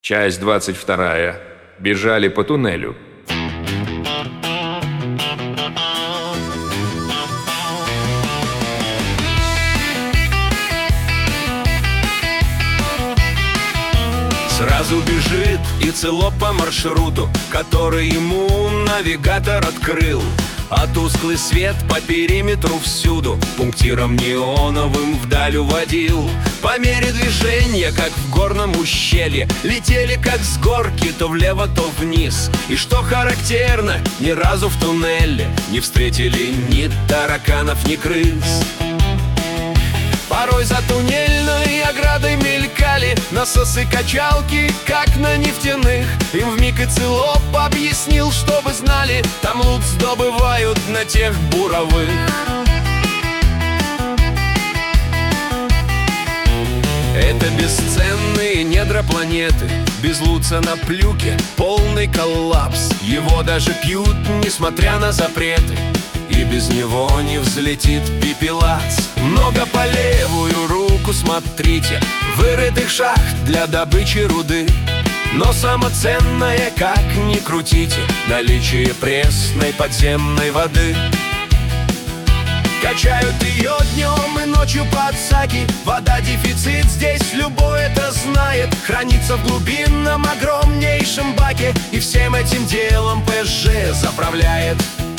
Часть 22. Бежали по туннелю. Сразу бежит и цело по маршруту, который ему навигатор открыл. А тусклый свет по периметру всюду пунктиром неоновым вдаль уводил. По мере движения, как в горном ущелье, летели как с горки то влево, то вниз. И что характерно, ни разу в туннеле не встретили ни тараканов, ни крыс. Порой за туннельной оградой мелькали насосы-качалки, как на нефтяных. Им вмиг и Циолоп объяснил, чтобы знали, там лут добывают на тех буровых. Это бесценные недра планеты, без луца на плюке полный коллапс. Его даже пьют, несмотря на запреты, и без него не взлетит пепелац. Много по левую руку смотрите вырытых шахт для добычи руды. Но самое ценное, как ни крутите, наличие пресной подземной воды. Качают ее днем и ночью под саки. Вода дефицит, здесь любой это знает. Хранится в глубинном огромнейшем баке, и всем этим делом ПСЖ заправляет.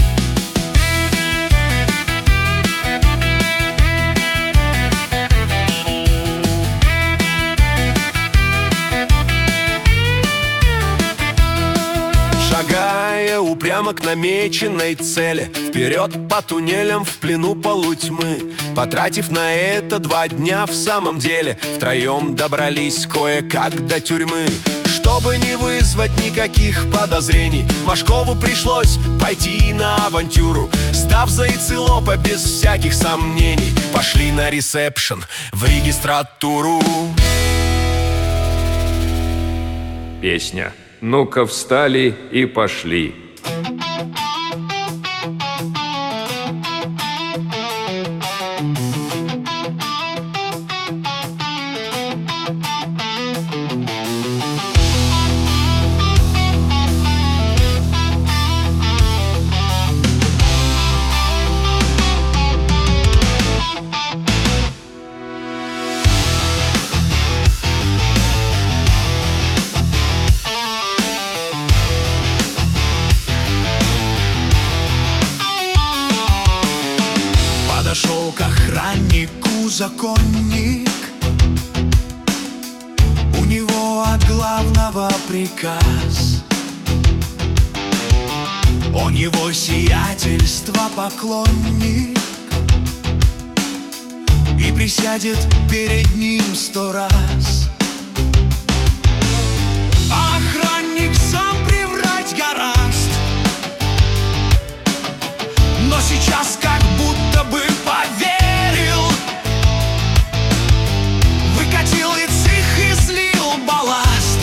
Шагая упрямо к намеченной цели, вперед по туннелям в плену полутьмы, потратив на это 2 дня в самом деле, втроем добрались кое-как до тюрьмы. Чтобы не вызвать никаких подозрений, Машкову пришлось пойти на авантюру. Став за Циолопа без всяких сомнений, пошли на ресепшн в регистратуру. Песня. Ну-ка встали и пошли. Подошел к охраннику законник, у него от главного приказ. Он его сиятельство поклонник и присядет перед ним 100 раз. Охранник сам приврать гораст, но сейчас как будто бы поверил. Выкатил и цих и слил балласт,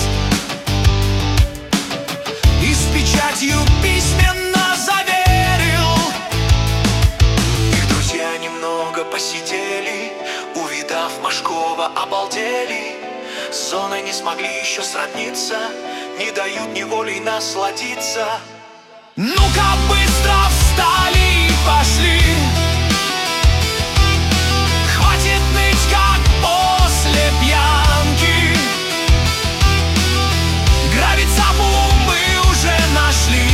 и с печатью письменно заверил. Их друзья немного посидели, увидав Машкова, обалдели. С зоной не смогли еще сродниться, не дают неволей насладиться. Ну-ка быстро встали и пошли, хватит ныть, как после пьянки. Гравицапу мы уже нашли,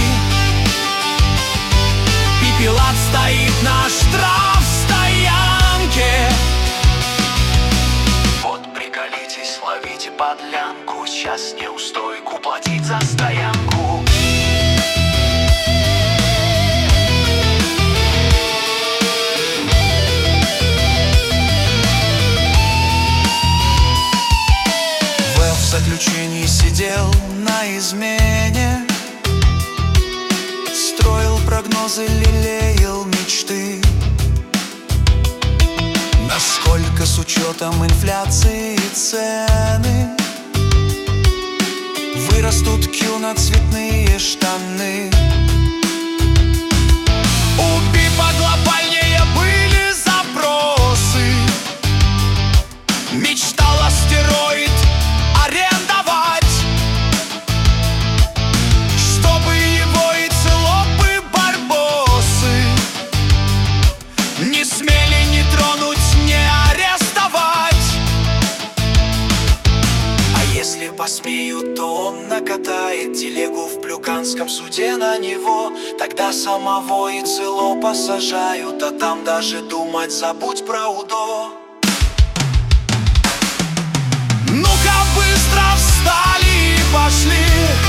пепелац стоит на штрафстоянке. Вот приколитесь, ловите подлянку, сейчас неустойку платить за стоянку. В заключении сидел на измене, строил прогнозы, лелеял мечты. Насколько с учетом инфляции и цены вырастут Q на цветные штаны. У Пипа глобальнее были запросы, мечтал астероид арендовать. посмеют, то он накатает телегу в Плюканском суде на него. Тогда самого и цело посажают, а там даже думать забудь про УДО. Ну-ка быстро встали и пошли,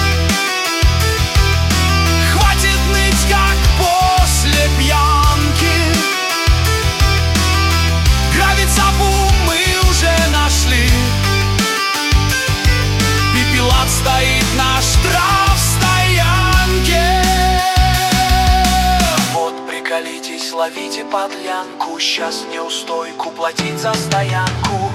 хватит ныть, как после пьянки. Гравицапу мы уже нашли, Пепелат стоит на штрафстоянке. Вот приколитесь, ловите подлянку, сейчас неустойку платить за стоянку.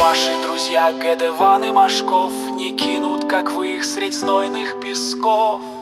Гедеван и Машков не кинут, как вы их, средь знойных песков.